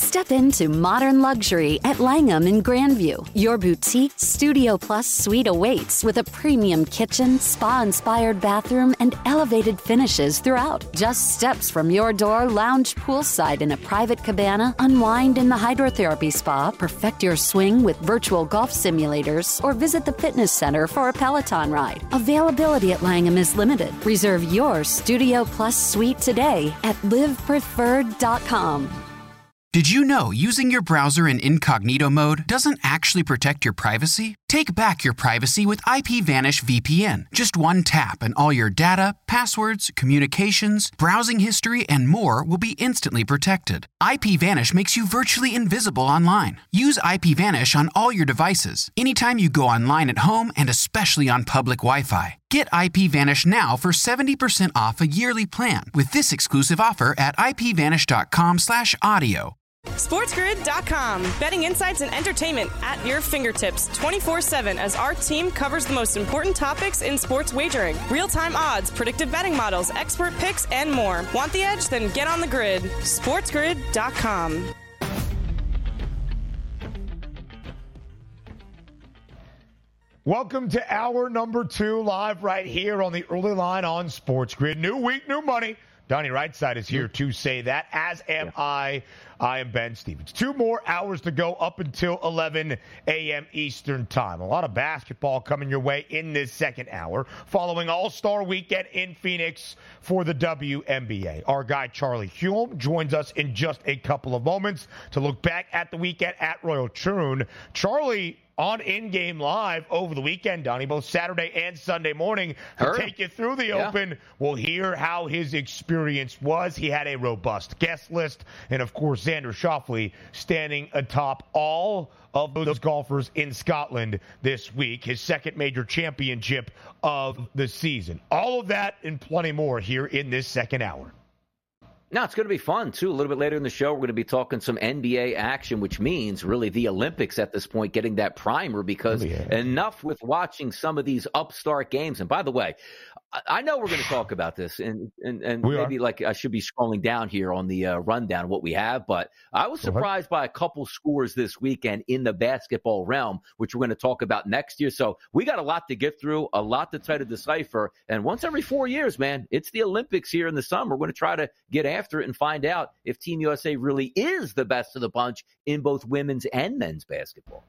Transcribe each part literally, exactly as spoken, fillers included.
Step into modern luxury at Langham in Grandview. Your boutique Studio Plus suite awaits with a premium kitchen, spa-inspired bathroom, and elevated finishes throughout. Just steps from your door, lounge poolside in a private cabana, unwind in the hydrotherapy spa, perfect your swing with virtual golf simulators, or visit the fitness center for a Peloton ride. Availability at Langham is limited. Reserve your Studio Plus suite today at live preferred dot com. Did you know using your browser in incognito mode doesn't actually protect your privacy? Take back your privacy with IPVanish V P N. Just one tap and all your data, passwords, communications, browsing history, and more will be instantly protected. IPVanish makes you virtually invisible online. Use IPVanish on all your devices, anytime you go online at home and especially on public Wi-Fi. Get IPVanish now for seventy percent off a yearly plan with this exclusive offer at ipvanish.com slash audio. SportsGrid dot com. Betting insights and entertainment at your fingertips twenty-four seven as our team covers the most important topics in sports wagering. Real-time odds, predictive betting models, expert picks, and more. Want the edge? Then get on the grid. SportsGrid dot com. Welcome to hour number two, live right here on the early line on Sports Grid. New week, new money. Donnie Rightside is here to say that, as am yeah. I. I am Ben Stevens. Two more hours to go up until eleven a.m. Eastern time. A lot of basketball coming your way in this second hour, following All-Star Weekend in Phoenix for the W N B A. Our guy Charlie Hume joins us in just a couple of moments to look back at the weekend at Royal Troon. Charlie on In-Game Live over the weekend, Donnie, both Saturday and Sunday morning, to Heard. take you through the yeah. Open. We'll hear how his experience was. He had a robust guest list, and, of course, Xander Schauffele standing atop all of those golfers in Scotland this week, his second major championship of the season. All of that and plenty more here in this second hour. Now, it's going to be fun, too. A little bit later in the show, we're going to be talking some N B A action, which means really the Olympics at this point getting that primer, because oh, yeah. enough with watching some of these upstart games. And by the way, I know we're going to talk about this, and and, and maybe are. like I should be scrolling down here on the uh, rundown of what we have, but I was surprised by a couple scores this weekend in the basketball realm, which we're going to talk about next year. So we got a lot to get through, a lot to try to decipher, and once every four years, man, it's the Olympics here in the summer. We're going to try to get after it and find out if Team U S A really is the best of the bunch in both women's and men's basketball.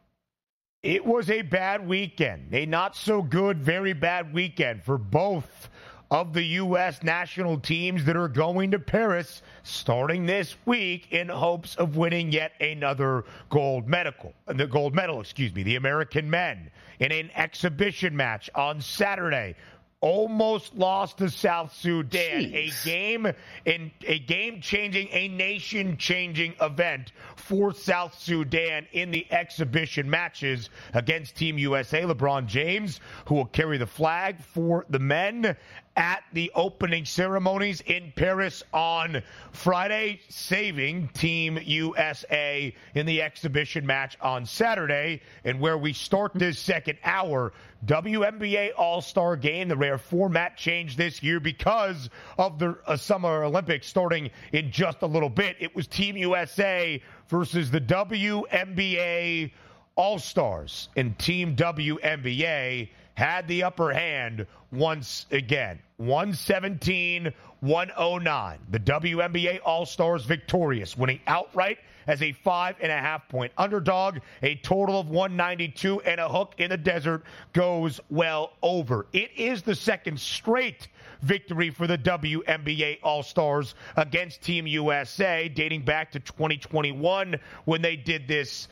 It was a bad weekend, a not-so-good, very bad weekend for both of the U S national teams that are going to Paris starting this week in hopes of winning yet another gold medal. The gold medal, excuse me, the American men in an exhibition match on Saturday. Almost lost to South Sudan. Jeez. A game in a game-changing, a nation-changing event for South Sudan in the exhibition matches against Team U S A. LeBron James, who will carry the flag for the men at the opening ceremonies in Paris on Friday, saving Team U S A in the exhibition match on Saturday. And where we start this second hour, W N B A All-Star Game, the rare format change this year because of the uh, Summer Olympics starting in just a little bit. It was Team U S A versus the W N B A All-Stars, and Team W N B A had the upper hand once again. one seventeen one oh nine. The W N B A All-Stars victorious, winning outright as a five and a half point underdog. A total of one ninety-two and a hook in the desert goes well over. It is the second straight victory for the W N B A All-Stars against Team U S A, dating back to twenty twenty-one when they did this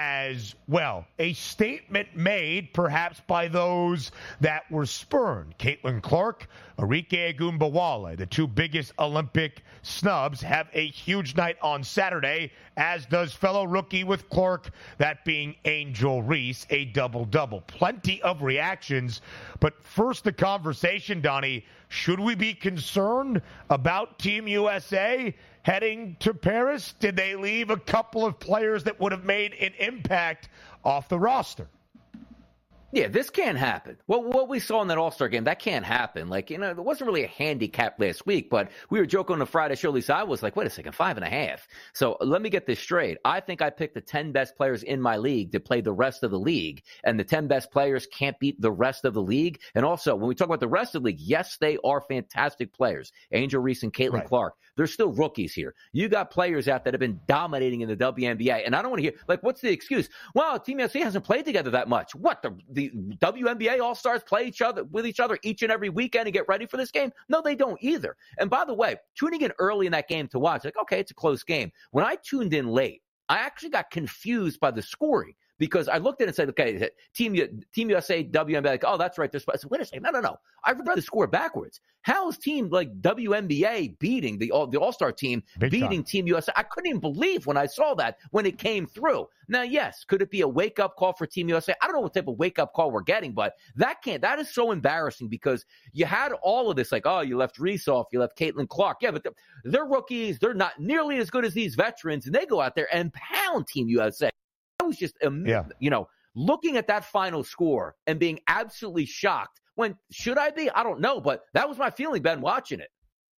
as well. A statement made perhaps by those that were spurned. Caitlin Clark, Arike Ogunbowale, the two biggest Olympic snubs, have a huge night on Saturday, as does fellow rookie with Clark, that being Angel Reese, a double-double. Plenty of reactions, but first the conversation, Donnie. Should we be concerned about Team U S A heading to Paris? Did they leave a couple of players that would have made an impact off the roster? Yeah, this can't happen. Well, what we saw in that All-Star game, that can't happen. Like, you know, there wasn't really a handicap last week, but we were joking on the Friday show, at least I was like, wait a second, five and a half. So let me get this straight. I think I picked the ten best players in my league to play the rest of the league, and the ten best players can't beat the rest of the league. And also, when we talk about the rest of the league, yes, they are fantastic players. Angel Reese and Caitlin right. Clark, they're still rookies here. You got players out that have been dominating in the W N B A, and I don't want to hear, like, what's the excuse? Well, Team U S A hasn't played together that much. What, the, the W N B A All-Stars play each other with each other each and every weekend and get ready for this game? No, they don't either. And by the way, tuning in early in that game to watch, like, okay, it's a close game. When I tuned in late, I actually got confused by the scoring because I looked at it and said, okay, Team Team U S A, W N B A, like, oh, that's right. This, I said, wait a second, no, no, no. I read the score backwards. How is Team like W N B A beating the all the All-Star team, Big beating time. Team U S A? I couldn't even believe when I saw that when it came through. Now, yes, could it be a wake-up call for Team U S A? I don't know what type of wake-up call we're getting, but that can't. That is so embarrassing because you had all of this, like, oh, you left Reese off, you left Caitlin Clark. Yeah, but they're, they're rookies. They're not nearly as good as these veterans, and they go out there and pound Team U S A. I was just, um, yeah. you know, looking at that final score and being absolutely shocked. When should I be? I don't know, but that was my feeling, Ben, watching it.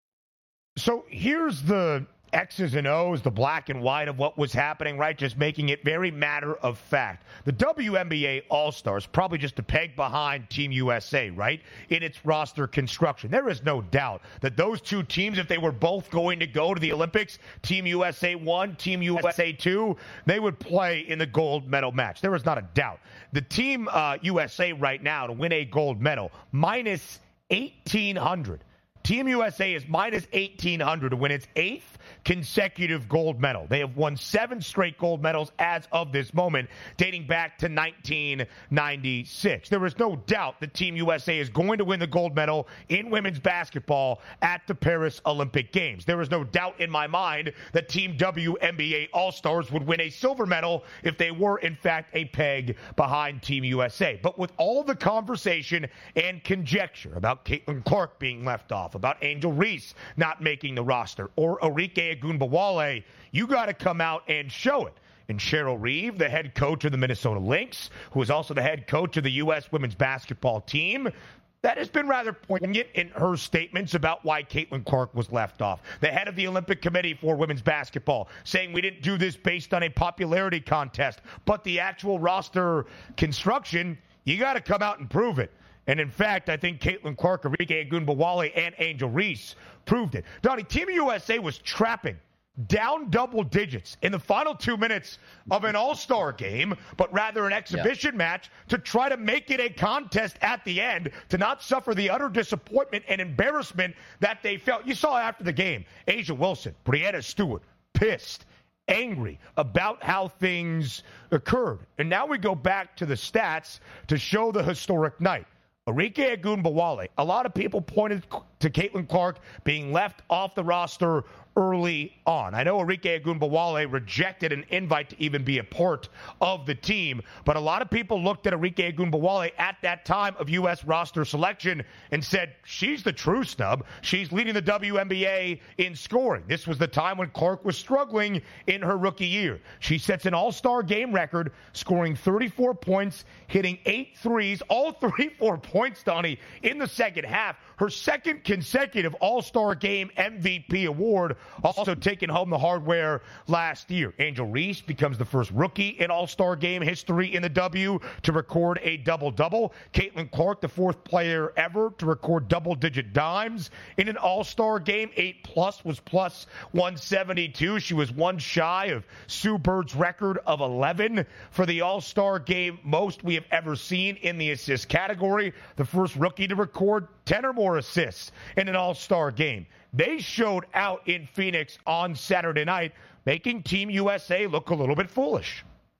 So here's the X's and O's, the black and white of what was happening, right? Just making it very matter of fact. The W N B A All-Stars probably just a peg behind Team U S A, right, in its roster construction. There is no doubt that those two teams, if they were both going to go to the Olympics, Team U S A one, Team U S A two, they would play in the gold medal match. There is not a doubt. The Team uh, U S A right now to win a gold medal, minus eighteen hundred. Team U S A is minus eighteen hundred to win its eighth consecutive gold medal. They have won seven straight gold medals as of this moment, dating back to nineteen ninety-six. There is no doubt that Team U S A is going to win the gold medal in women's basketball at the Paris Olympic Games. There is no doubt in my mind that Team W N B A All-Stars would win a silver medal if they were, in fact, a peg behind Team U S A. But with all the conversation and conjecture about Caitlin Clark being left off, about Angel Reese not making the roster, or Arike Ogunbowale, you got to come out and show it. And Cheryl Reeve, the head coach of the Minnesota Lynx, who is also the head coach of the U S women's basketball team, that has been rather poignant in her statements about why Caitlin Clark was left off. The head of the Olympic Committee for women's basketball saying we didn't do this based on a popularity contest, but the actual roster construction, you got to come out and prove it. And in fact, I think Caitlin Clark, Arike Ogunbowale, and Angel Reese proved it. Donnie, Team U S A was trapping down double digits in the final two minutes of an all-star game, but rather an exhibition yeah. match to try to make it a contest at the end, to not suffer the utter disappointment and embarrassment that they felt. You saw after the game, Asia Wilson, Breanna Stewart, pissed, angry about how things occurred. And now we go back to the stats to show the historic night. Arike Ogunbowale, a lot of people pointed to Caitlin Clark being left off the roster early on. I know Arike Ogunbowale rejected an invite to even be a part of the team, but a lot of people looked at Arike Ogunbowale at that time of U S roster selection and said, she's the true snub. She's leading the W N B A in scoring. This was the time when Clark was struggling in her rookie year. She sets an all-star game record, scoring thirty-four points, hitting eight threes, all thirty-four points, Donnie, in the second half. Her second consecutive all-star game M V P award, also taking home the hardware last year. Angel Reese becomes the first rookie in all-star game history in the W to record a double-double. Caitlin Clark, the fourth player ever to record double-digit dimes in an all-star game. Eight plus was plus one seventy-two. She was one shy of Sue Bird's record of eleven for the all-star game, most we have ever seen in the assist category. The first rookie to record ten or more assists in an all-star game. They showed out in Phoenix on Saturday night, making Team U S A look a little bit foolish.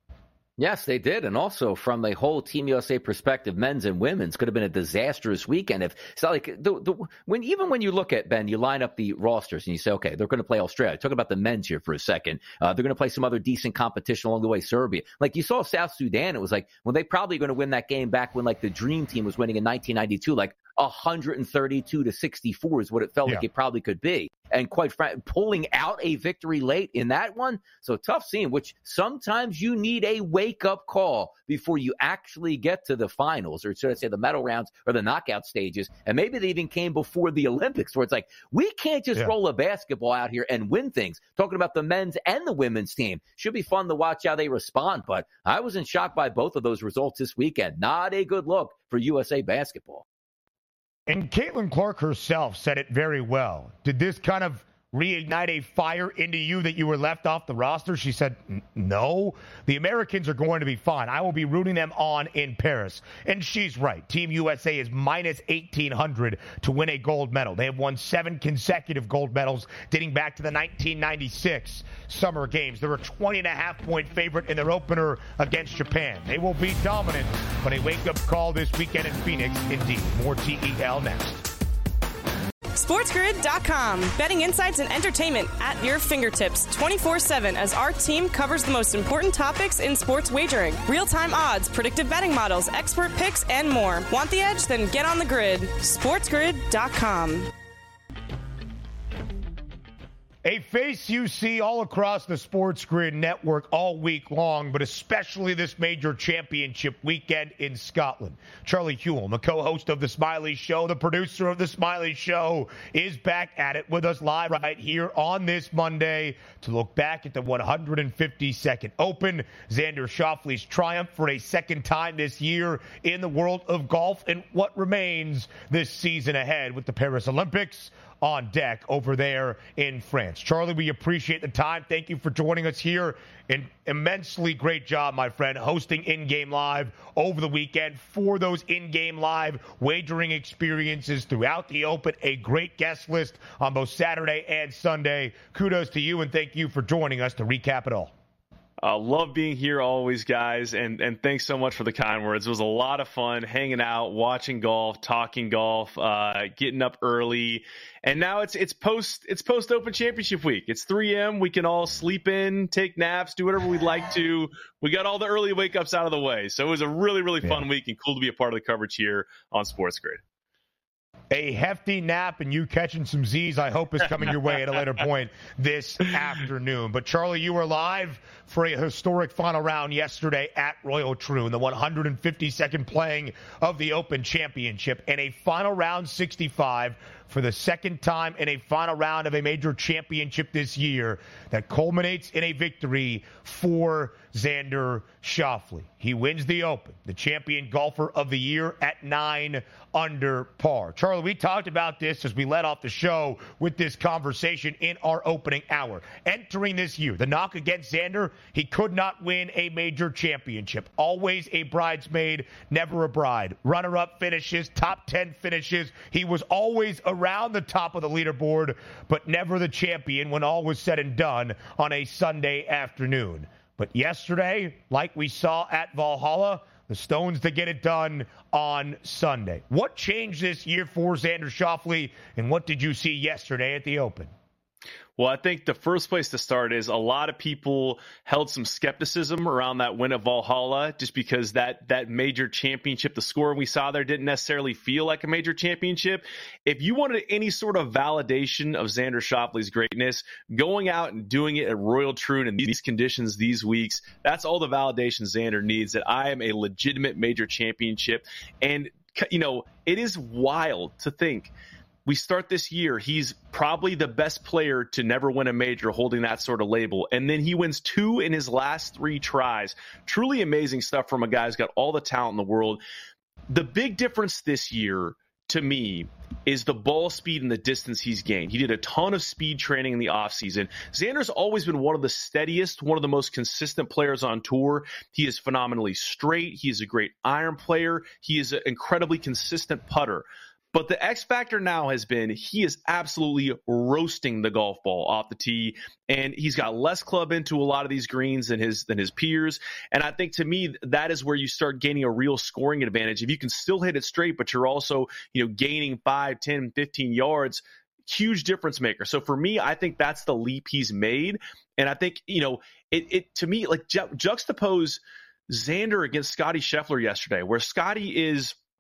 Yes, they did. And also from the whole Team U S A perspective, men's and women's, could have been a disastrous weekend. If so, like the, the when even when you look at, Ben, you line up the rosters and you say, okay, they're going to play Australia. Talk about the men's here for a second. Uh, they're going to play some other decent competition along the way, Serbia. Like you saw South Sudan, it was like, well, they probably going to win that game back when like the Dream Team was winning in nineteen ninety-two. Like, one thirty-two to sixty-four is what it felt yeah. like it probably could be. And quite frankly, pulling out a victory late in that one, so tough scene, which sometimes you need a wake-up call before you actually get to the finals, or should I say the medal rounds or the knockout stages. And maybe they even came before the Olympics, where it's like, we can't just yeah. roll a basketball out here and win things. Talking about the men's and the women's team. Should be fun to watch how they respond, but I wasn't shocked by both of those results this weekend. Not a good look for U S A basketball. And Caitlin Clark herself said it very well. Did this kind of reignite a fire into you that you were left off the roster? She said, no. The Americans are going to be fine. I will be rooting them on in Paris. And she's right. Team U S A is minus eighteen hundred to win a gold medal. They have won seven consecutive gold medals dating back to the nineteen ninety-six Summer Games. They're a twenty and a half point favorite in their opener against Japan. They will be dominant, but a wake-up call this weekend in Phoenix, indeed. More T E L next. SportsGrid dot com. Betting insights and entertainment at your fingertips twenty-four seven as our team covers the most important topics in sports wagering. Real-time odds, predictive betting models, expert picks, and more. Want the edge? Then get on the grid. SportsGrid dot com. A face you see all across the Sports Grid network all week long, but especially this major championship weekend in Scotland. Charlie Huell, the co-host of The Smiley Show, the producer of The Smiley Show, is back at it with us live right here on this Monday to look back at the one hundred fifty-second Open, Xander Schauffele's triumph for a second time this year in the world of golf, and what remains this season ahead with the Paris Olympics on deck over there in France. Charlie, we appreciate the time. Thank you for joining us here. An immensely great job, my friend, hosting In-Game Live over the weekend for those In-Game Live wagering experiences throughout the Open. A great guest list on both Saturday and Sunday. Kudos to you, and thank you for joining us to recap it all. Uh, love being here always, guys, and, and thanks so much for the kind words. It was a lot of fun hanging out, watching golf, talking golf, uh, getting up early, and now it's it's post it's post Open Championship week. It's three a.m. We can all sleep in, take naps, do whatever we'd like to. We got all the early wake ups out of the way, so it was a really really fun yeah. week and cool to be a part of the coverage here on Sports Grid. A hefty nap and you catching some Z's, I hope, is coming your way at a later point this afternoon. But, Charlie, you were live for a historic final round yesterday at Royal Troon, the one hundred fifty-second playing of the Open Championship, and a final round sixty-five for the second time in a final round of a major championship this year that culminates in a victory for Xander Schauffele. He wins the Open, the champion golfer of the year at nine under par. Charlie, we talked about this as we led off the show with this conversation in our opening hour. Entering this year, the knock against Xander, he could not win a major championship. Always a bridesmaid, never a bride. Runner-up finishes, top ten finishes. He was always around the top of the leaderboard, but never the champion when all was said and done on a Sunday afternoon. But yesterday, like we saw at Valhalla, the stones to get it done on Sunday. What changed this year for Xander Schauffele, and what did you see yesterday at the Open? Well, I think the first place to start is a lot of people held some skepticism around that win at Valhalla just because that that major championship, the score we saw there didn't necessarily feel like a major championship. If you wanted any sort of validation of Xander Schauffele's greatness, going out and doing it at Royal Troon in these conditions these weeks, that's all the validation Xander needs, that I am a legitimate major championship. And, you know, it is wild to think we start this year, he's probably the best player to never win a major holding that sort of label. And then he wins two in his last three tries. Truly amazing stuff from a guy who's got all the talent in the world. The big difference this year, to me, is the ball speed and the distance he's gained. He did a ton of speed training in the offseason. Xander's always been one of the steadiest, one of the most consistent players on tour. He is phenomenally straight. He is a great iron player. He is an incredibly consistent putter. But the X factor now has been he is absolutely roasting the golf ball off the tee, and he's got less club into a lot of these greens than his than his peers. And I think, to me, that is where you start gaining a real scoring advantage. If you can still hit it straight, but you're also, you know, gaining five, ten, fifteen yards, huge difference maker. So for me, I think that's the leap he's made. And I think, you know, it, it to me, like, ju- juxtapose Xander against Scottie Scheffler yesterday, where Scottie is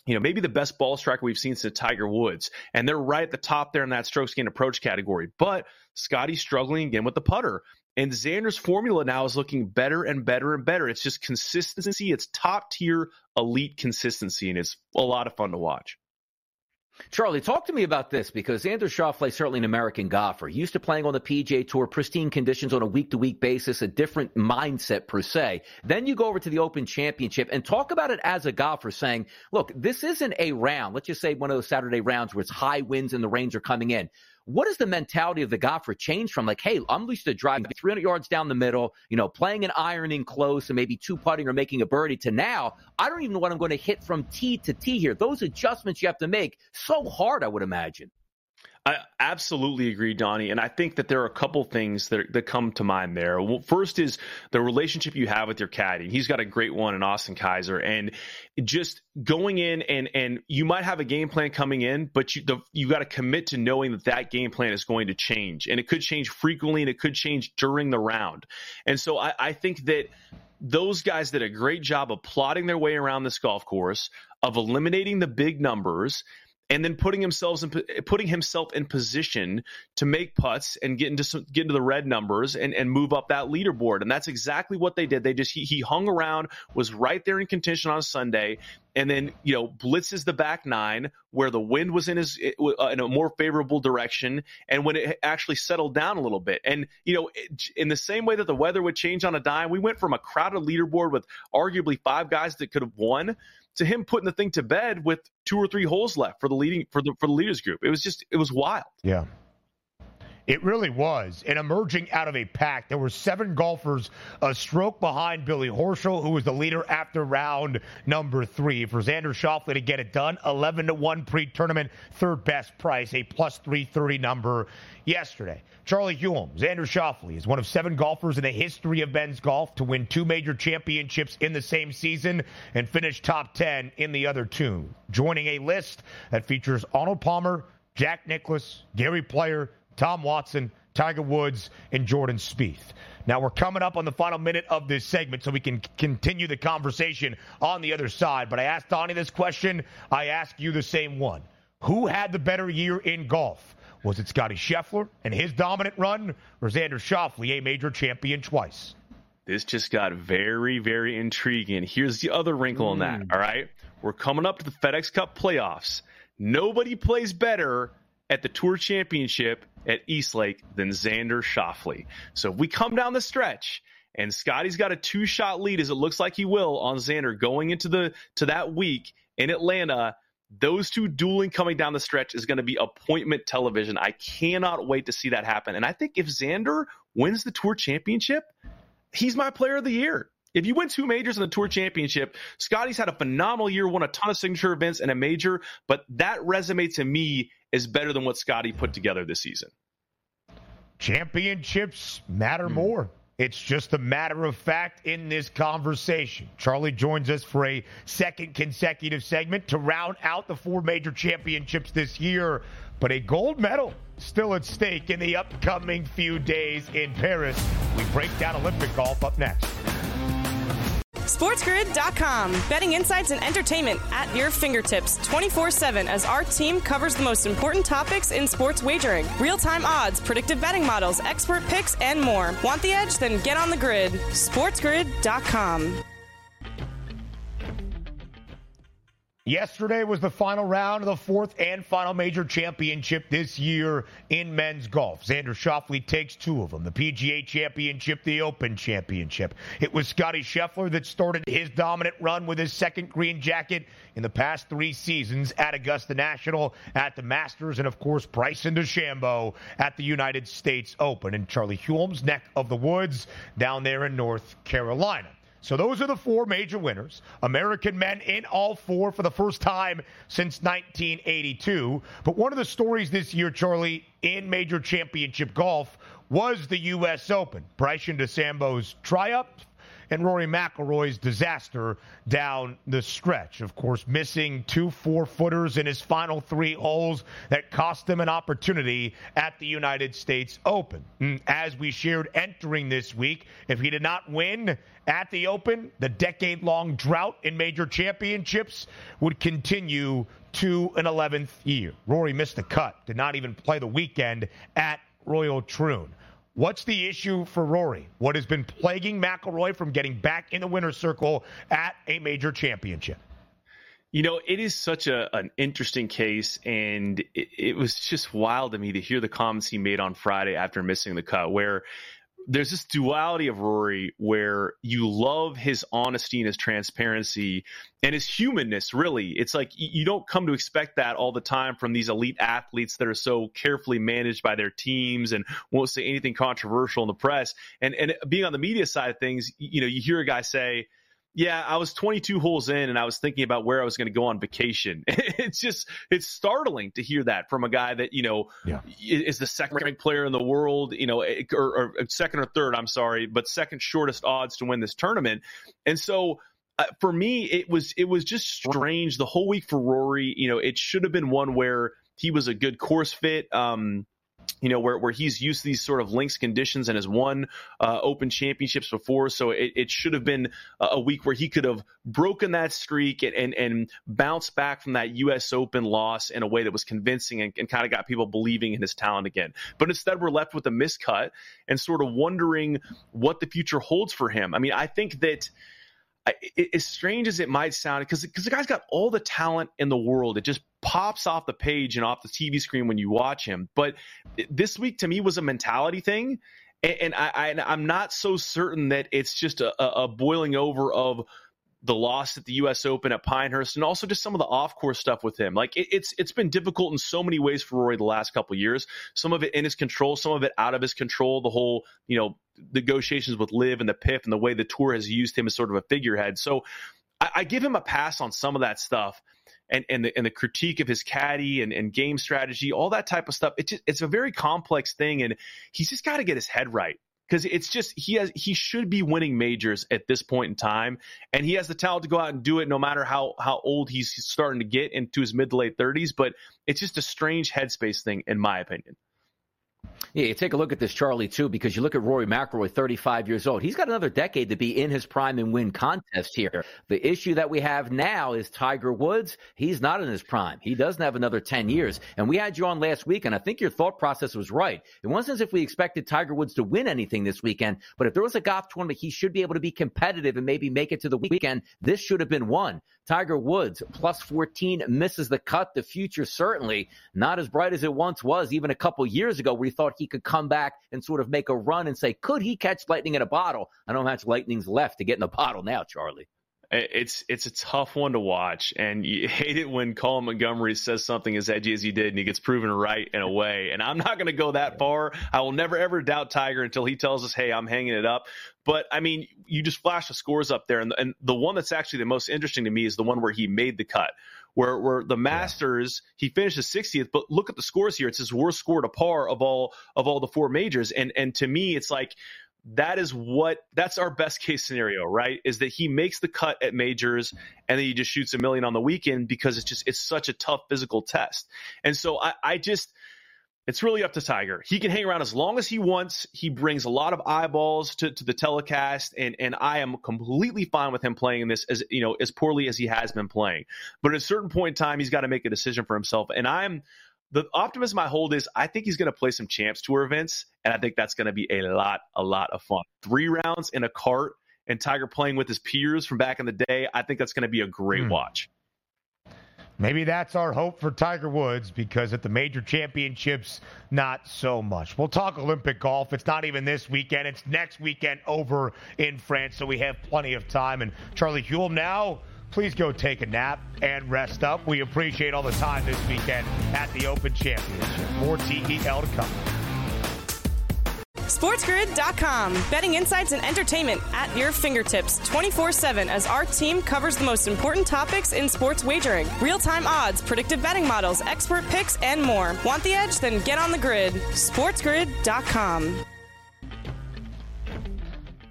you know, maybe the best ball striker we've seen since Tiger Woods. And they're right at the top there in that strokes gained approach category. But Scotty's struggling again with the putter. And Xander's formula now is looking better and better and better. It's just consistency. It's top tier elite consistency. And it's a lot of fun to watch. Charlie, talk to me about this, because Xander Schauffele is certainly an American golfer. Used to playing on the P G A Tour, pristine conditions on a week-to-week basis, a different mindset per se. Then you go over to the Open Championship and talk about it as a golfer, saying, look, this isn't a round. Let's just say one of those Saturday rounds where it's high winds and the rains are coming in. What is the mentality of the golfer change from, like, hey, I'm used to driving three hundred yards down the middle, you know, playing an iron in close and maybe two putting or making a birdie, to now, I don't even know what I'm going to hit from tee to tee here. Those adjustments you have to make so hard, I would imagine. I absolutely agree, Donnie. And I think that there are a couple things that, that come to mind there. Well, first is the relationship you have with your caddy. He's got a great one in Austin Kaiser. And just going in and, and you might have a game plan coming in, but you, the, you got to commit to knowing that that game plan is going to change. And it could change frequently, and it could change during the round. And so I, I think that those guys did a great job of plotting their way around this golf course, of eliminating the big numbers, and then putting himself in putting himself in position to make putts and get into some, get into the red numbers and, and move up that leaderboard. And that's exactly what they did. They just he, he hung around, was right there in contention on Sunday, and then you know blitzes the back nine where the wind was in his uh, in a more favorable direction, and when it actually settled down a little bit. And you know, in the same way that the weather would change on a dime, we went from a crowded leaderboard with arguably five guys that could have won to him putting the thing to bed with two or three holes left for the leading for the for the leaders group. It was just it was wild. Yeah. It really was. And emerging out of a pack, there were seven golfers a stroke behind Billy Horschel, who was the leader after round number three. For Xander Schauffele to get it done, eleven to one pre-tournament, third best price, a plus three thirty number yesterday. Charlie Hume, Xander Schauffele is one of seven golfers in the history of men's golf to win two major championships in the same season and finish top ten in the other two, joining a list that features Arnold Palmer, Jack Nicklaus, Gary Player, Tom Watson, Tiger Woods, and Jordan Spieth. Now, we're coming up on the final minute of this segment, so we can continue the conversation on the other side. But I asked Donnie this question. I ask you the same one. Who had the better year in golf? Was it Scotty Scheffler and his dominant run, or Xander Schauffele, a major champion twice? This just got very, very intriguing. Here's the other wrinkle in that, all right? We're coming up to the FedEx Cup playoffs. Nobody plays better at the Tour Championship at Eastlake than Xander Schauffele. So if we come down the stretch and Scotty's got a two-shot lead, as it looks like he will, on Xander going into the to that week in Atlanta, those two dueling coming down the stretch is going to be appointment television. I cannot wait to see that happen. And I think if Xander wins the Tour Championship, he's my player of the year. If you win two majors in the Tour Championship, Scotty's had a phenomenal year, won a ton of signature events and a major, but that resume to me is better than what Scotty put together this season. Championships matter mm. more. It's just a matter of fact in this conversation. Charlie joins us for a second consecutive segment to round out the four major championships this year, but a gold medal still at stake in the upcoming few days in Paris. We break down Olympic golf up next. SportsGrid dot com. Betting insights and entertainment at your fingertips twenty-four seven as our team covers the most important topics in sports wagering. Real-time odds, predictive betting models, expert picks, and more. Want the edge? Then get on the grid. SportsGrid dot com. Yesterday was the final round of the fourth and final major championship this year in men's golf. Xander Schauffele takes two of them, the P G A Championship, the Open Championship. It was Scotty Scheffler that started his dominant run with his second green jacket in the past three seasons at Augusta National, at the Masters, and, of course, Bryson DeChambeau at the United States Open. And Charlie Hume's neck of the woods down there in North Carolina. So those are the four major winners. American men in all four for the first time since nineteen eighty-two. But one of the stories this year, Charlie, in major championship golf was the U S Open. Bryson DeChambeau's triumph and Rory McIlroy's disaster down the stretch. Of course, missing two four-footers in his final three holes that cost him an opportunity at the United States Open. As we shared entering this week, if he did not win at the Open, the decade-long drought in major championships would continue to an eleventh year. Rory missed the cut, did not even play the weekend at Royal Troon. What's the issue for Rory? What has been plaguing McIlroy from getting back in the winner's circle at a major championship? You know, it is such a, an interesting case, and it, it was just wild to me to hear the comments he made on Friday after missing the cut, where there's this duality of Rory where you love his honesty and his transparency and his humanness, really. It's like you don't come to expect that all the time from these elite athletes that are so carefully managed by their teams and won't say anything controversial in the press. And and being on the media side of things, you know, you hear a guy say, yeah, I was twenty-two holes in and I was thinking about where I was going to go on vacation. It's just, it's startling to hear that from a guy that, you know, yeah. is the second ranked player in the world, you know, or, or second or third, I'm sorry, but second shortest odds to win this tournament. And so uh, for me, it was, it was just strange the whole week for Rory. You know, it should have been one where he was a good course fit. Um, you know, where, where he's used to these sort of links conditions and has won uh, Open championships before. So it, it should have been a week where he could have broken that streak and, and, and bounced back from that U S Open loss in a way that was convincing and, and kind of got people believing in his talent again. But instead, we're left with a miscut and sort of wondering what the future holds for him. I mean, I think that as strange as it might sound, because because the guy's got all the talent in the world. It just pops off the page and off the T V screen when you watch him. But this week, to me, was a mentality thing. And, and I, I, I'm not so certain that it's just a, a boiling over of the loss at the U S Open at Pinehurst and also just some of the off-course stuff with him. Like it, it's it's been difficult in so many ways for Rory the last couple of years. Some of it in his control, some of it out of his control. The whole, you know, negotiations with Liv and the P I F and the way the tour has used him as sort of a figurehead. So I, I give him a pass on some of that stuff and and the, and the critique of his caddy and, and game strategy, all that type of stuff. It's just, it's a very complex thing, and he's just got to get his head right. Because it's just he has he should be winning majors at this point in time, and he has the talent to go out and do it no matter how how old he's starting to get into his mid to late thirties. But it's just a strange headspace thing, in my opinion. Yeah, you take a look at this, Charlie, too, because you look at Rory McIlroy, thirty-five years old. He's got another decade to be in his prime and win contest here. The issue that we have now is Tiger Woods. He's not in his prime. He doesn't have another ten years. And we had you on last week, and I think your thought process was right. It wasn't as if we expected Tiger Woods to win anything this weekend, but if there was a golf tournament, he should be able to be competitive and maybe make it to the weekend. This should have been one. Tiger Woods, plus fourteen, misses the cut. The future certainly not as bright as it once was, even a couple years ago, where he thought he could come back and sort of make a run and say, could he catch lightning in a bottle? I don't know how much lightning's left to get in a bottle now, Charlie. It's it's a tough one to watch, and you hate it when Colin Montgomery says something as edgy as he did, and he gets proven right in a way. And I'm not going to go that far. I will never, ever doubt Tiger until he tells us, hey, I'm hanging it up. But, I mean, you just flash the scores up there, and the, and the one that's actually the most interesting to me is the one where he made the cut, where where the Masters, yeah. he finished his sixtieth, but look at the scores here. It's his worst score to par of all of all the four majors. And and to me, it's like, that is what that's our best case scenario, right? Is that he makes the cut at majors and then he just shoots a million on the weekend because it's just it's such a tough physical test. And so I, I just it's really up to Tiger. He can hang around as long as he wants. He brings a lot of eyeballs to, to the telecast, and and I am completely fine with him playing this as you know as poorly as he has been playing. But at a certain point in time, he's got to make a decision for himself. And I'm The optimism I hold is I think he's going to play some Champs Tour events, and I think that's going to be a lot, a lot of fun. Three rounds in a cart and Tiger playing with his peers from back in the day, I think that's going to be a great mm. watch. Maybe that's our hope for Tiger Woods, because at the major championships, not so much. We'll talk Olympic golf. It's not even this weekend. It's next weekend over in France, so we have plenty of time. And Charlie Huell, now please go take a nap and rest up. We appreciate all the time this weekend at the Open Championship. More T E L to come. SportsGrid dot com. Betting insights and entertainment at your fingertips twenty-four seven as our team covers the most important topics in sports wagering. Real-time odds, predictive betting models, expert picks, and more. Want the edge? Then get on the grid. SportsGrid dot com.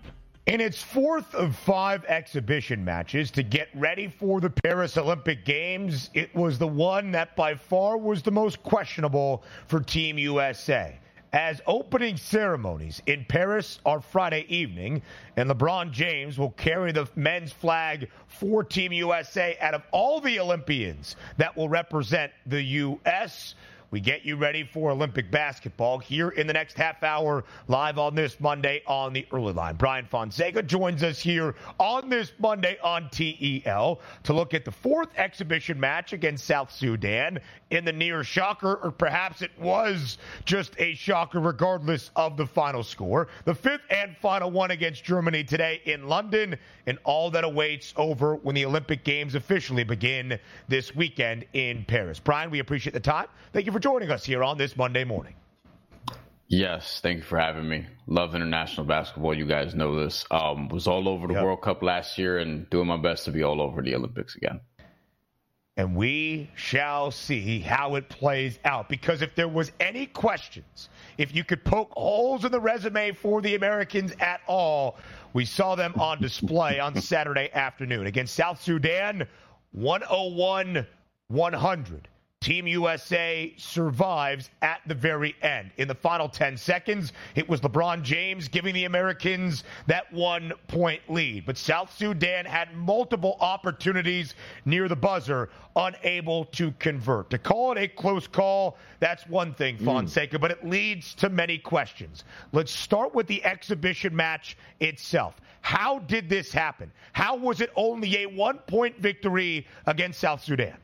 In its fourth of five exhibition matches to get ready for the Paris Olympic Games, it was the one that by far was the most questionable for Team U S A. As opening ceremonies in Paris are Friday evening, and LeBron James will carry the men's flag for Team U S A out of all the Olympians that will represent the U S, we get you ready for Olympic basketball here in the next half hour, live on this Monday on the Early Line. Brian Fonseca joins us here on this Monday on T E L to look at the fourth exhibition match against South Sudan in the near shocker, or perhaps it was just a shocker regardless of the final score. The fifth and final one against Germany today in London, and all that awaits over when the Olympic Games officially begin this weekend in Paris. Brian, we appreciate the time. Thank you for joining us here on this Monday morning. Yes, thank you for having me. Love international basketball. You guys know this. Um, was all over the yep. World Cup last year and doing my best to be all over the Olympics again. And we shall see how it plays out, because if there was any questions, if you could poke holes in the resume for the Americans at all, we saw them on display on Saturday afternoon against South Sudan, one oh one one hundred. Team U S A survives at the very end. In the final ten seconds, it was LeBron James giving the Americans that one-point lead. But South Sudan had multiple opportunities near the buzzer, unable to convert. To call it a close call, that's one thing, Fonseca, mm. but it leads to many questions. Let's start with the exhibition match itself. How did this happen? How was it only a one-point victory against South Sudan?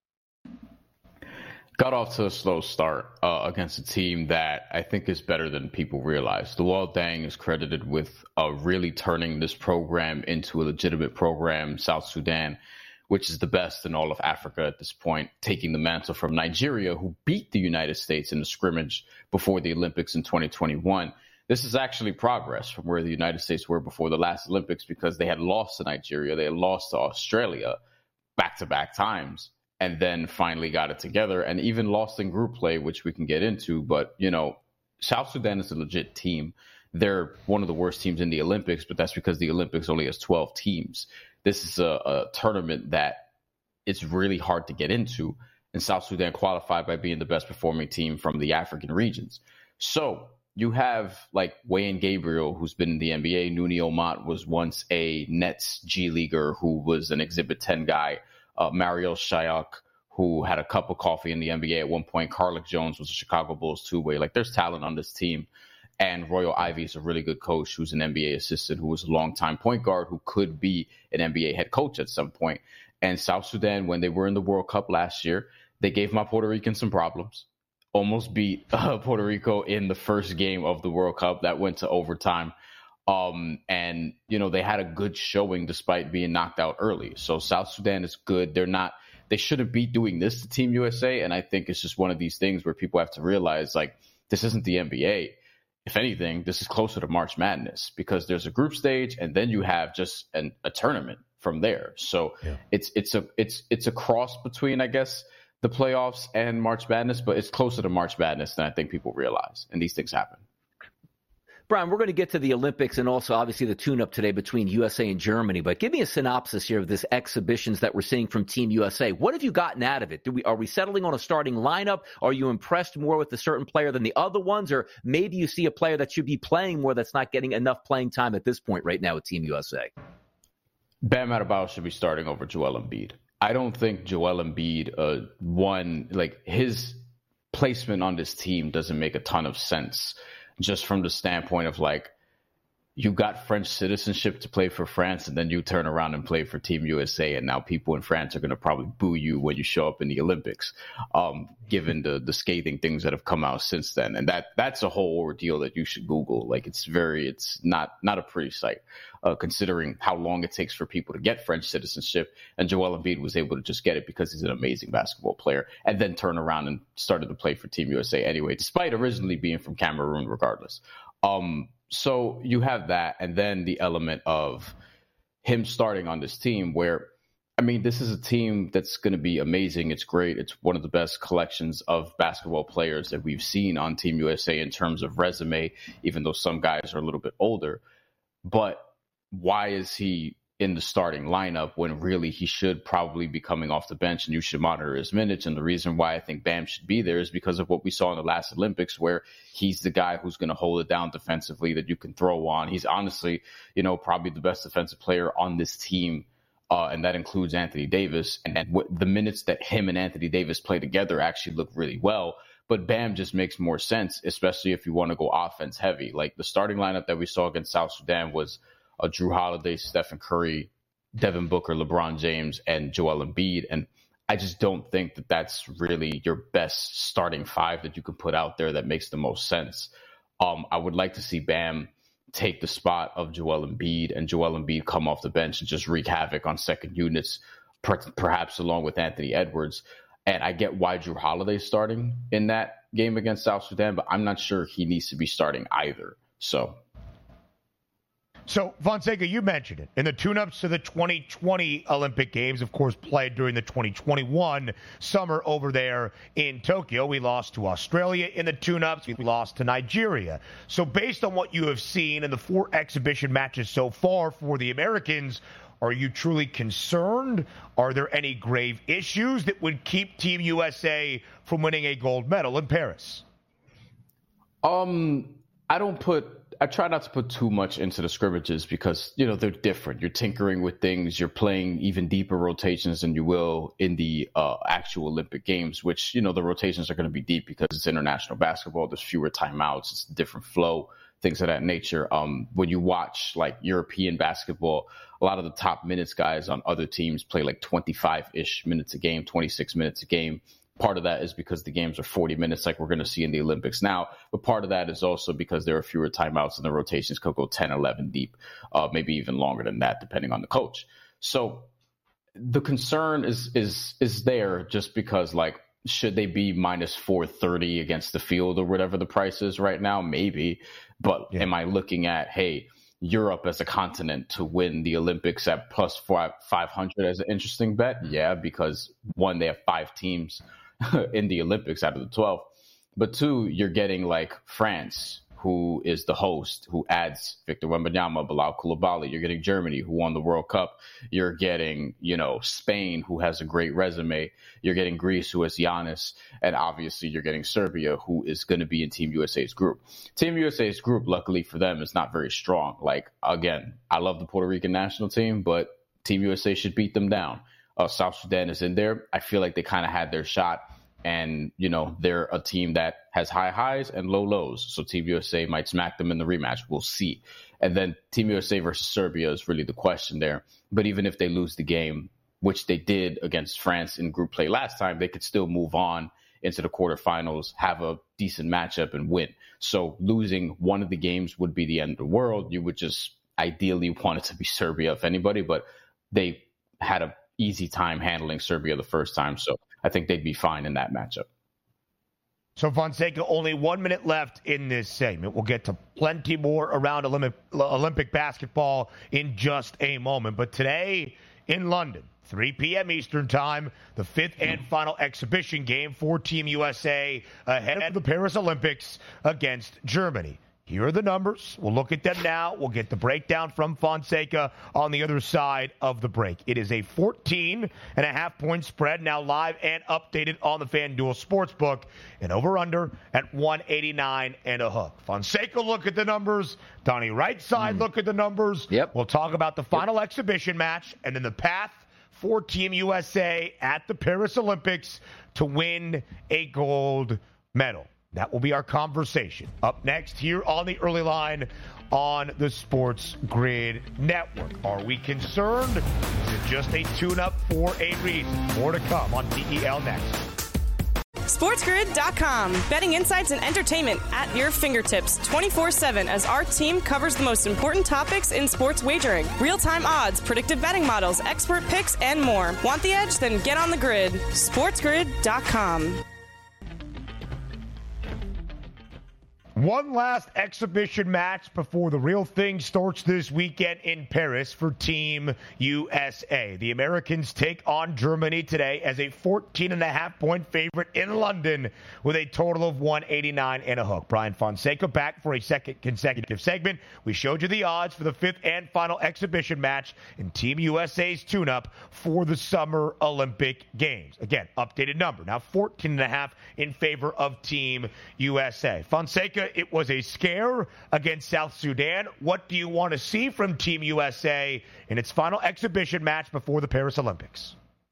Got off to a slow start uh, against a team that I think is better than people realize. Luol Deng is credited with uh, really turning this program into a legitimate program. South Sudan, which is the best in all of Africa at this point, taking the mantle from Nigeria, who beat the United States in the scrimmage before the Olympics in twenty twenty-one. This is actually progress from where the United States were before the last Olympics, because they had lost to Nigeria. They had lost to Australia back-to-back times, and then finally got it together, and even lost in group play, which we can get into. But, you know, South Sudan is a legit team. They're one of the worst teams in the Olympics, but that's because the Olympics only has twelve teams. This is a, a tournament that it's really hard to get into, and South Sudan qualified by being the best performing team from the African regions. So you have like Wayne Gabriel, who's been in the N B A. Nuni Omot was once a Nets G Leaguer who was an Exhibit ten guy. Uh, Mario Shayok, who had a cup of coffee in the N B A at one point. Carlick Jones was a Chicago Bulls two-way. Like, there's talent on this team. And Royal Ivey is a really good coach who's an N B A assistant, who was a longtime point guard, who could be an N B A head coach at some point. And South Sudan, when they were in the World Cup last year, they gave my Puerto Ricans some problems. Almost beat uh, Puerto Rico in the first game of the World Cup. That went to overtime. Um, and, you know, they had a good showing despite being knocked out early. So South Sudan is good. They're not, they shouldn't be doing this to Team U S A. And I think it's just one of these things where people have to realize, like, this isn't the N B A. If anything, this is closer to March Madness, because there's a group stage and then you have just an, a tournament from there. So yeah. it's, it's a, it's, it's a cross between, I guess, the playoffs and March Madness, but it's closer to March Madness than I think people realize. And these things happen. Brian, we're going to get to the Olympics and also obviously the tune-up today between U S A and Germany, but give me a synopsis here of this exhibitions that we're seeing from Team U S A. What have you gotten out of it? Do we, are we settling on a starting lineup? Are you impressed more with a certain player than the other ones? Or maybe you see a player that should be playing more that's not getting enough playing time at this point right now with Team U S A? Bam Adebayo should be starting over Joel Embiid. I don't think Joel Embiid, uh, one, like, his placement on this team doesn't make a ton of sense. Just from the standpoint of, like, you got French citizenship to play for France, and then you turn around and play for Team U S A, and now people in France are going to probably boo you when you show up in the Olympics, um, given the the scathing things that have come out since then. And that that's a whole ordeal that you should Google. Like, it's very, it's not not a pretty sight, uh, considering how long it takes for people to get French citizenship. And Joel Embiid was able to just get it because he's an amazing basketball player, and then turn around and started to play for Team U S A anyway, despite originally being from Cameroon regardless. Um, So you have that, and then the element of him starting on this team where, I mean, this is a team that's going to be amazing. It's great. It's one of the best collections of basketball players that we've seen on Team U S A in terms of resume, even though some guys are a little bit older. But why is he in the starting lineup when really he should probably be coming off the bench and you should monitor his minutes? And the reason why I think Bam should be there is because of what we saw in the last Olympics, where he's the guy who's going to hold it down defensively that you can throw on. He's honestly, you know, probably the best defensive player on this team. Uh, and that includes Anthony Davis. And then the minutes that him and Anthony Davis play together actually look really well. But Bam just makes more sense, especially if you want to go offense heavy. Like the starting lineup that we saw against South Sudan was uh, Drew Holiday, Stephen Curry, Devin Booker, LeBron James, and Joel Embiid. And I just don't think that that's really your best starting five that you can put out there that makes the most sense. Um, I would like to see Bam take the spot of Joel Embiid and Joel Embiid come off the bench and just wreak havoc on second units, per- perhaps along with Anthony Edwards. And I get why Drew Holiday's starting in that game against South Sudan, but I'm not sure he needs to be starting either. So... So, Fonseca, you mentioned it. In the tune-ups to the twenty twenty Olympic Games, of course, played during the twenty twenty-one summer over there in Tokyo, we lost to Australia in the tune-ups. We lost to Nigeria. So, based on what you have seen in the four exhibition matches so far for the Americans, are you truly concerned? Are there any grave issues that would keep Team U S A from winning a gold medal in Paris? Um, I don't put... I try not to put too much into the scrimmages because, you know, they're different. You're tinkering with things. You're playing even deeper rotations than you will in the uh, actual Olympic Games, which, you know, the rotations are going to be deep because it's international basketball. There's fewer timeouts. It's a different flow, things of that nature. Um, when you watch like European basketball, a lot of the top minutes guys on other teams play like twenty-five-ish minutes a game, twenty-six minutes a game. Part of that is because the games are forty minutes like we're going to see in the Olympics now. But part of that is also because there are fewer timeouts and the rotations could go ten, eleven deep, uh, maybe even longer than that, depending on the coach. So the concern is is is there just because, like, should they be minus four thirty against the field or whatever the price is right now? Maybe. But yeah. Am I looking at, hey, Europe as a continent to win the Olympics at plus five hundred as an interesting bet? Yeah, because one, they have five teams in the Olympics out of the twelve. But two, you're getting like France, who is the host, who adds Victor Wembanyama, Bilal Coulibaly. You're getting Germany, who won the World Cup. You're getting, you know, Spain, who has a great resume. You're getting Greece, who has Giannis. And obviously you're getting Serbia, who is going to be in Team U S A's group. Team U S A's group, luckily for them, is not very strong. Like, again, I love the Puerto Rican national team, but Team U S A should beat them down. Uh, South Sudan is in there. I feel like they kind of had their shot. And, you know, they're a team that has high highs and low lows. So Team U S A might smack them in the rematch. We'll see. And then Team U S A versus Serbia is really the question there. But even if they lose the game, which they did against France in group play last time, they could still move on into the quarterfinals, have a decent matchup and win. So losing one of the games would be the end of the world. You would just ideally want it to be Serbia, if anybody, but they had a easy time handling Serbia the first time. So I think they'd be fine in that matchup. So, Fonseca, only one minute left in this segment. We'll get to plenty more around Olympic, Olympic basketball in just a moment. But today in London, three p.m. Eastern time, the fifth and final exhibition game for Team U S A ahead of the Paris Olympics against Germany. Here are the numbers. We'll look at them now. We'll get the breakdown from Fonseca on the other side of the break. It is a fourteen and a half point spread, now live and updated on the FanDuel Sportsbook, and over-under at one eighty-nine and a hook. Fonseca, look at the numbers. Donnie right side, mm. look at the numbers. Yep. We'll talk about the final yep. exhibition match and then the path for Team U S A at the Paris Olympics to win a gold medal. That will be our conversation up next here on the Early Line on the Sports Grid Network. Are we concerned? Is it just a tune-up for a reason? More to come on T E L next. SportsGrid dot com. Betting insights and entertainment at your fingertips twenty-four seven as our team covers the most important topics in sports wagering. Real-time odds, predictive betting models, expert picks, and more. Want the edge? Then get on the grid. SportsGrid dot com. One last exhibition match before the real thing starts this weekend in Paris for Team U S A. The Americans take on Germany today as a fourteen and a half point favorite in London with a total of one eighty-nine and a hook. Brian Fonseca back for a second consecutive segment. We showed you the odds for the fifth and final exhibition match in Team U S A's tune-up for the Summer Olympic Games. Again, updated number. Now fourteen and a half in favor of Team U S A. Fonseca, it was a scare against South Sudan. What do you want to see from Team U S A in its final exhibition match before the Paris Olympics?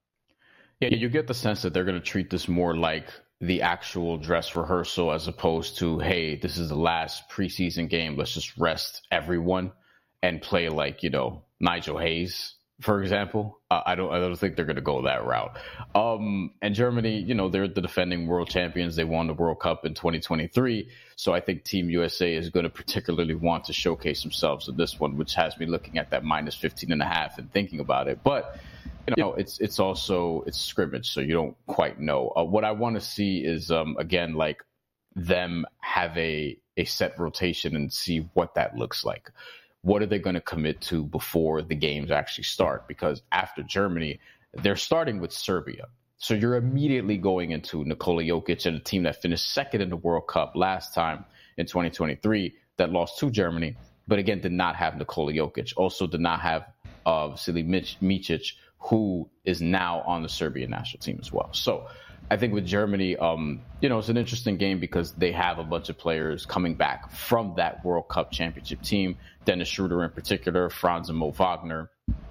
Yeah, you get the sense that they're going to treat this more like the actual dress rehearsal as opposed to, hey, this is the last preseason game. Let's just rest everyone and play like, you know, Nigel Hayes, for example. Uh, I don't I don't think they're going to go that route. Um, and Germany, you know, they're the defending world champions. They won the World Cup in twenty twenty-three. So I think Team U S A is going to particularly want to showcase themselves in this one, which has me looking at that minus fifteen and a half and thinking about it. But, you know, it's it's also it's scrimmage, so you don't quite know. Uh, what I want to see is, um, again, like them have a, a set rotation and see what that looks like. What are they going to commit to before the games actually start? Because after Germany, they're starting with Serbia. So you're immediately going into Nikola Jokic and a team that finished second in the World Cup last time in twenty twenty-three that lost to Germany, but again, did not have Nikola Jokic. Also did not have uh, Vasily Micic, who is now on the Serbian national team as well. So I think with Germany, um, you know, it's an interesting game because they have a bunch of players coming back from that World Cup championship team. Dennis Schroeder in particular, Franz and Mo Wagner,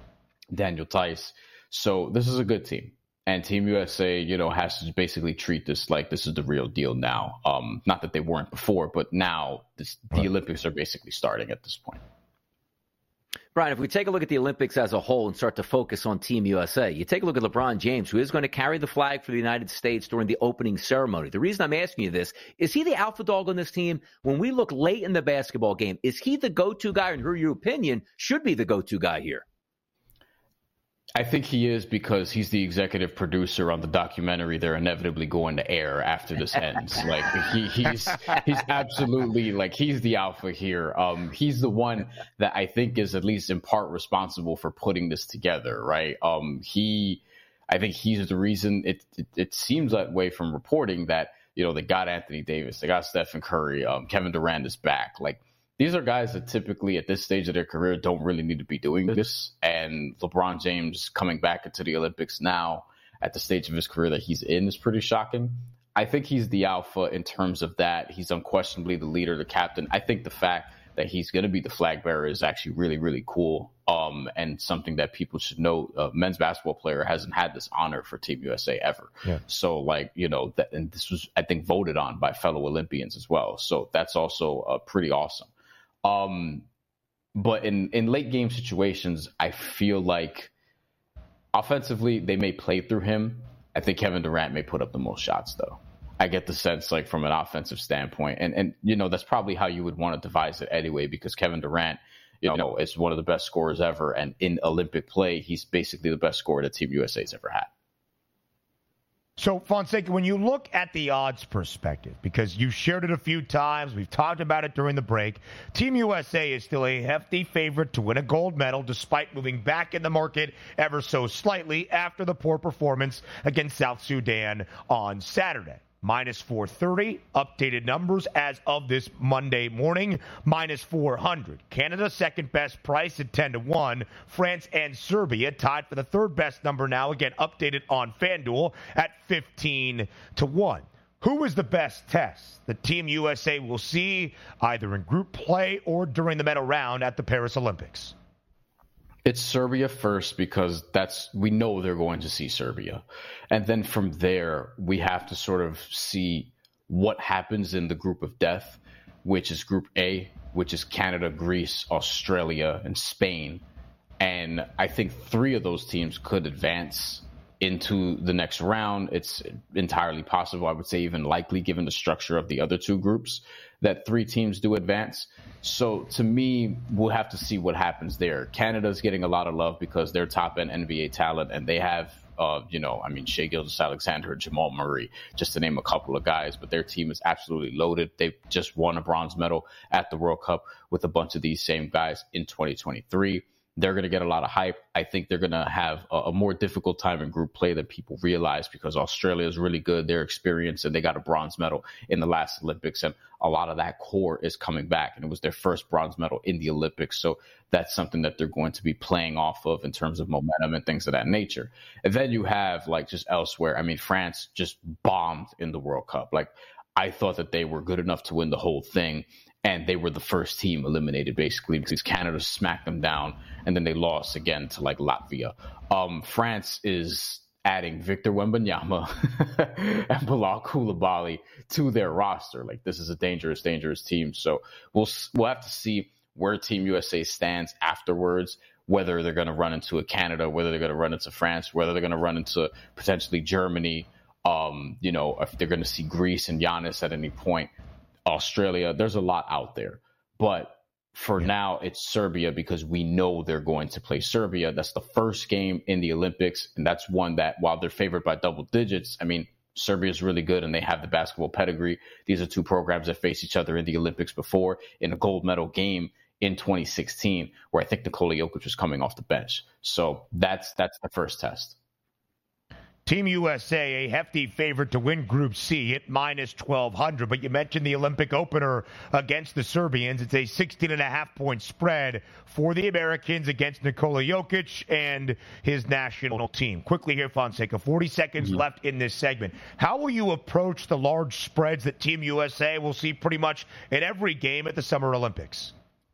Daniel Theis. So this is a good team. And Team U S A, you know, has to basically treat this like this is the real deal now. Um, not that they weren't before, but now this, the right. Olympics are basically starting at this point. Brian, if we take a look at the Olympics as a whole and start to focus on Team U S A, you take a look at LeBron James, who is going to carry the flag for the United States during the opening ceremony. The reason I'm asking you this, is he the alpha dog on this team? When we look late in the basketball game, is he the go-to guy, and who, in your opinion, should be the go-to guy here? I think he is because he's the executive producer on the documentary they're inevitably going to air after this ends. Like he, he's he's absolutely like he's the alpha here. Um, he's the one that I think is at least in part responsible for putting this together, right? Um, he, I think he's the reason. It, it it seems that way from reporting that you know they got Anthony Davis, they got Stephen Curry, um, Kevin Durant is back, like. These are guys that typically at this stage of their career don't really need to be doing this. And LeBron James coming back into the Olympics now at the stage of his career that he's in is pretty shocking. I think he's the alpha in terms of that. He's unquestionably the leader, the captain. I think the fact that he's going to be the flag bearer is actually really, really cool. Um, and something that people should know. A men's basketball player hasn't had this honor for Team U S A ever. Yeah. So like, you know, that, and this was, I think, voted on by fellow Olympians as well. So that's also uh, pretty awesome. Um, but in, in late game situations, I feel like offensively they may play through him. I think Kevin Durant may put up the most shots, though. I get the sense, like from an offensive standpoint, and and you know that's probably how you would want to devise it anyway, because Kevin Durant, you know, is one of the best scorers ever, and in Olympic play, he's basically the best scorer that Team U S A's ever had. So, Fonseca, when you look at the odds perspective, because you shared it a few times, we've talked about it during the break, Team U S A is still a hefty favorite to win a gold medal despite moving back in the market ever so slightly after the poor performance against South Sudan on Saturday. Minus four thirty, updated numbers as of this Monday morning, minus four hundred. Canada, second best price at ten to one. France and Serbia tied for the third best number now, again updated on FanDuel at fifteen to one. Who is the best test that Team U S A will see either in group play or during the medal round at the Paris Olympics? It's Serbia first because that's we know they're going to see Serbia. And then from there, we have to sort of see what happens in the group of death, which is Group A, which is Canada, Greece, Australia, and Spain. And I think three of those teams could advance into the next round. It's entirely possible, I would say even likely, given the structure of the other two groups, that three teams do advance. So to me, we'll have to see what happens there. Canada's getting a lot of love because they're top-end N B A talent, and they have Uh, you know, I mean, Shai Gilgeous-Alexander, Jamal Murray, just to name a couple of guys. But their team is absolutely loaded. They've just won a bronze medal at the World Cup with a bunch of these same guys in twenty twenty-three. They're going to get a lot of hype. I think they're going to have a, a more difficult time in group play than people realize because Australia is really good. They're experienced, and they got a bronze medal in the last Olympics. And a lot of that core is coming back. And it was their first bronze medal in the Olympics. So that's something that they're going to be playing off of in terms of momentum and things of that nature. And then you have, like, just elsewhere. I mean, France just bombed in the World Cup. Like, I thought that they were good enough to win the whole thing. And they were the first team eliminated, basically, because Canada smacked them down, and then they lost again to, like, Latvia. Um, France is adding Victor Wembanyama and Bilal Coulibaly to their roster. Like, this is a dangerous, dangerous team. So we'll we'll have to see where Team U S A stands afterwards, whether they're going to run into a Canada, whether they're going to run into France, whether they're going to run into potentially Germany, um, you know, if they're going to see Greece and Giannis at any point. Australia, there's a lot out there. But for yeah. now, it's Serbia because we know they're going to play Serbia. That's the first game in the Olympics. And that's one that, while they're favored by double digits, I mean, Serbia is really good and they have the basketball pedigree. These are two programs that faced each other in the Olympics before in a gold medal game in twenty sixteen, where I think Nikola Jokic was coming off the bench. So that's that's the first test. Team U S A, a hefty favorite to win Group C at minus twelve hundred. But you mentioned the Olympic opener against the Serbians. It's a sixteen and a half point spread for the Americans against Nikola Jokic and his national team. Quickly here, Fonseca, forty seconds mm-hmm. left in this segment. How will you approach the large spreads that Team U S A will see pretty much in every game at the Summer Olympics?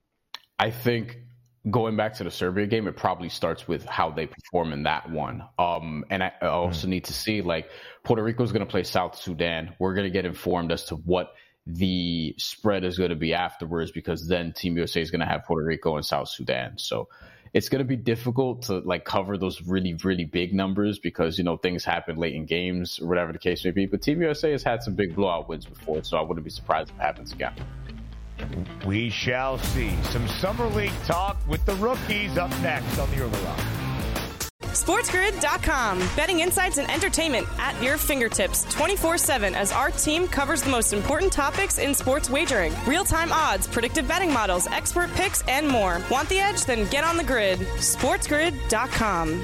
I think going back to the Serbia game, it probably starts with how they perform in that one. Um, and I also need to see, like, Puerto Rico is going to play South Sudan. We're going to get informed as to what the spread is going to be afterwards, because then Team U S A is going to have Puerto Rico and South Sudan. So it's going to be difficult to, like, cover those really, really big numbers because, you know, things happen late in games or whatever the case may be. But Team U S A has had some big blowout wins before, so I wouldn't be surprised if it happens again. We shall see. Some Summer League talk with the rookies up next on the Early Line. SportsGrid dot com. Betting insights and entertainment at your fingertips twenty-four seven as our team covers the most important topics in sports wagering. Real-time odds, predictive betting models, expert picks, and more. Want the edge? Then get on the grid. SportsGrid dot com.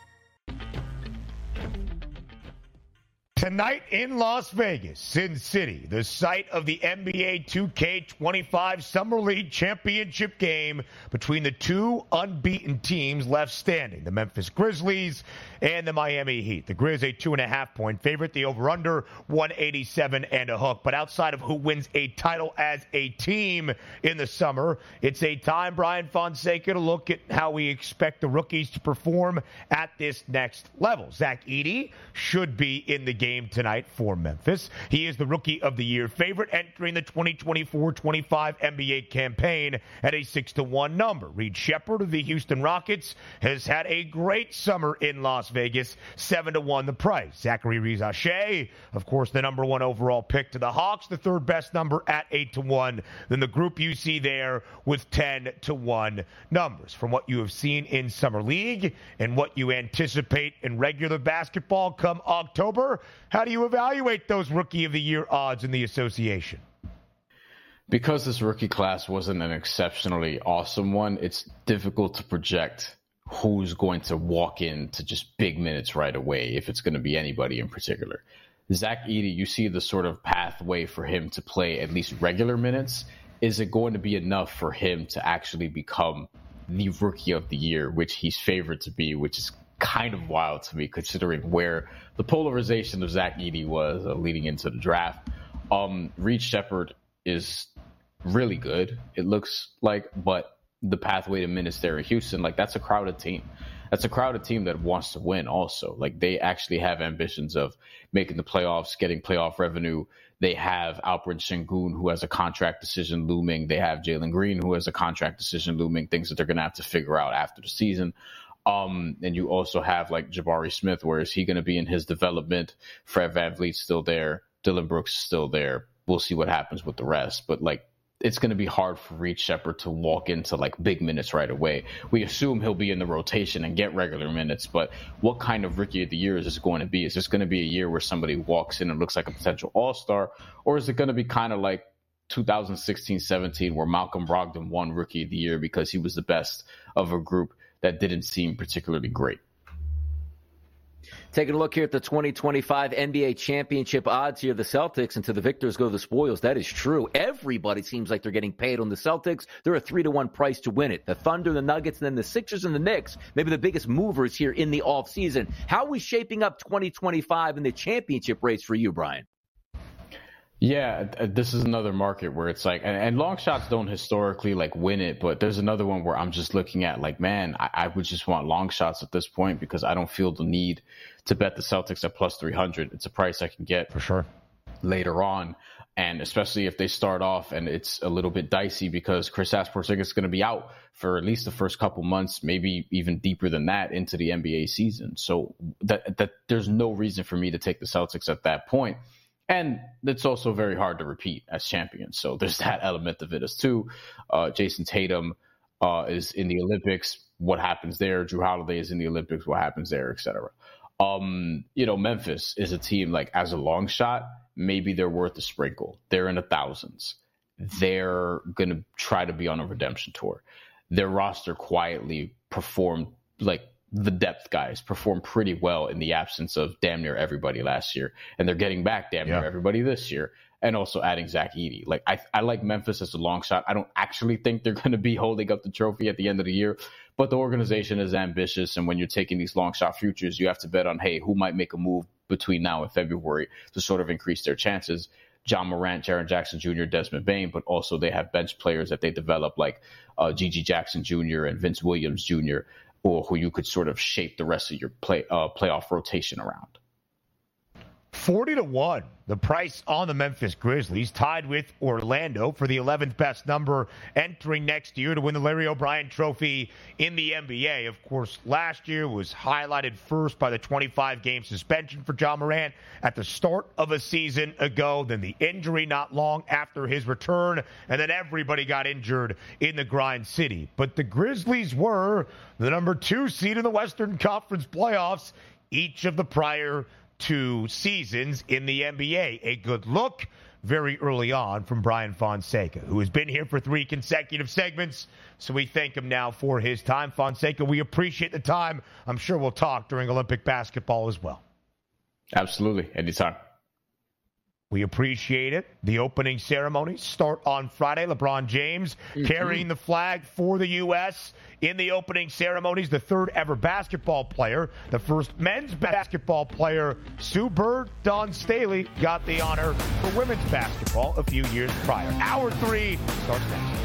Tonight in Las Vegas, Sin City, the site of the N B A two K twenty-five Summer League Championship game between the two unbeaten teams left standing, the Memphis Grizzlies and the Miami Heat. The Grizz, a two and a half point favorite, the over-under one eighty-seven and a hook. But outside of who wins a title as a team in the summer, it's a time, Brian Fonseca, to look at how we expect the rookies to perform at this next level. Zach Edey should be in the game tonight for Memphis. He is the Rookie of the Year favorite entering the twenty twenty-four twenty-five N B A campaign at a six to one number. Reed Sheppard of the Houston Rockets has had a great summer in Las Vegas, seven to one the price. Zachary Rizache, of course, the number one overall pick to the Hawks, the third best number at eight to one. Then the group you see there with ten to one numbers. From what you have seen in Summer League and what you anticipate in regular basketball come October, how do you evaluate those Rookie of the Year odds in the association? Because this rookie class wasn't an exceptionally awesome one, it's difficult to project who's going to walk into just big minutes right away, if it's going to be anybody in particular. Zach Edey, you see the sort of pathway for him to play at least regular minutes. Is it going to be enough for him to actually become the Rookie of the Year, which he's favored to be, which is kind of wild to me considering where the polarization of Zach Edey was uh, leading into the draft. Um, Reed Sheppard is really good, it looks like, but the pathway to minutes there in Houston, like, that's a crowded team. That's a crowded team that wants to win also. Like, they actually have ambitions of making the playoffs, getting playoff revenue. They have Alperen Sengun, who has a contract decision looming. They have Jalen Green, who has a contract decision looming, things that they're going to have to figure out after the season. Um, and you also have, like, Jabari Smith. Where is he going to be in his development? Fred VanVleet's still there. Dylan Brooks is still there. We'll see what happens with the rest. But, like, it's going to be hard for Reed Sheppard to walk into like big minutes right away. We assume he'll be in the rotation and get regular minutes, but what kind of rookie of the year is this going to be? Is this going to be a year where somebody walks in and looks like a potential all-star, or is it going to be kind of like two thousand sixteen seventeen where Malcolm Brogdon won rookie of the year because he was the best of a group that didn't seem particularly great? Taking a look here at the twenty twenty-five N B A championship odds here, the Celtics, and to the victors go the spoils. That is true. Everybody seems like they're getting paid on the Celtics. They're a three to one price to win it. The Thunder, the Nuggets, and then the Sixers and the Knicks, maybe the biggest movers here in the offseason. How are we shaping up twenty twenty-five in the championship race for you, Brian? Yeah, this is another market where it's like, and, and long shots don't historically like win it, but there's another one where I'm just looking at like, man, I, I would just want long shots at this point because I don't feel the need to bet the Celtics at plus three hundred. It's a price I can get for sure later on. And especially if they start off and it's a little bit dicey because Kristaps Porzingis is going to be out for at least the first couple months, maybe even deeper than that into the N B A season. So that, that there's no reason for me to take the Celtics at that point. And it's also very hard to repeat as champions. So there's that element of it as too. Uh, Jason Tatum uh, is in the Olympics. What happens there? Drew Holiday is in the Olympics. What happens there, et cetera. Um, you know, Memphis is a team like as a long shot, maybe they're worth a sprinkle. They're in the thousands. They're going to try to be on a redemption tour. Their roster quietly performed like the depth guys performed pretty well in the absence of damn near everybody last year. And they're getting back damn yeah. near everybody this year. And also adding Zach Edey. Like I, I like Memphis as a long shot. I don't actually think they're going to be holding up the trophy at the end of the year, but the organization is ambitious. And when you're taking these long shot futures, you have to bet on, hey, who might make a move between now and February to sort of increase their chances. John Morant, Jaren Jackson Junior, Desmond Bane, but also they have bench players that they develop like uh, Gigi Jackson Junior and Vince Williams Junior, or who you could sort of shape the rest of your play uh, playoff rotation around. forty to one, the price on the Memphis Grizzlies, tied with Orlando for the eleventh best number entering next year to win the Larry O'Brien Trophy in the N B A. Of course, last year was highlighted first by the twenty-five game suspension for John Morant at the start of a season ago, then the injury not long after his return, and then everybody got injured in the grind city. But the Grizzlies were the number two seed in the Western Conference playoffs each of the prior two seasons in the N B A. A good look very early on from Brian Fonseca, who has been here for three consecutive segments, so we thank him now for his time. Fonseca, we appreciate the time. I'm sure we'll talk during Olympic basketball as well. Absolutely. Anytime. We appreciate it. The opening ceremonies start on Friday. LeBron James mm-hmm. carrying the flag for the U S in the opening ceremonies. The third ever basketball player, the first men's basketball player, Sue Bird, Dawn Staley, got the honor for women's basketball a few years prior. Hour three starts next.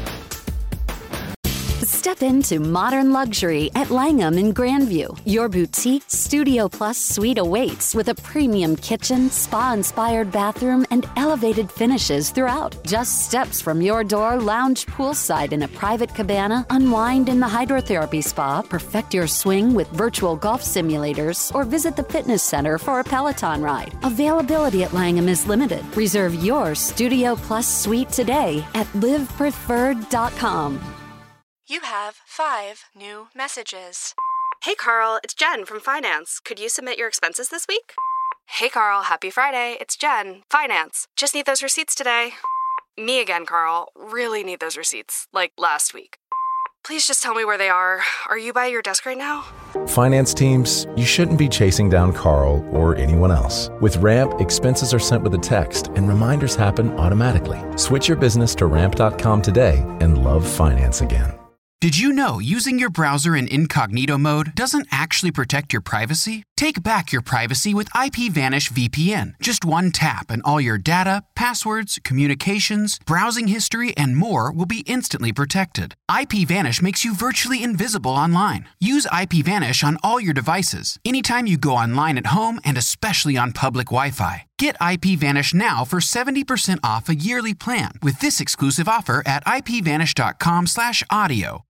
Step into modern luxury at Langham in Grandview. Your boutique Studio Plus suite awaits with a premium kitchen, spa-inspired bathroom, and elevated finishes throughout. Just steps from your door, lounge poolside in a private cabana, unwind in the hydrotherapy spa, perfect your swing with virtual golf simulators, or visit the fitness center for a Peloton ride. Availability at Langham is limited. Reserve your Studio Plus suite today at live preferred dot com. You have five new messages. Hey, Carl, it's Jen from Finance. Could you submit your expenses this week? Hey, Carl, happy Friday. It's Jen, Finance. Just need those receipts today. Me again, Carl. Really need those receipts, like last week. Please just tell me where they are. Are you by your desk right now? Finance teams, you shouldn't be chasing down Carl or anyone else. With Ramp, expenses are sent with a text and reminders happen automatically. Switch your business to ramp dot com today and love finance again. Did you know using your browser in incognito mode doesn't actually protect your privacy? Take back your privacy with IPVanish V P N. Just one tap and all your data, passwords, communications, browsing history, and more will be instantly protected. IPVanish makes you virtually invisible online. Use IPVanish on all your devices, anytime you go online at home and especially on public Wi-Fi. Get IPVanish now for seventy percent off a yearly plan with this exclusive offer at ipvanish dot com slash audio.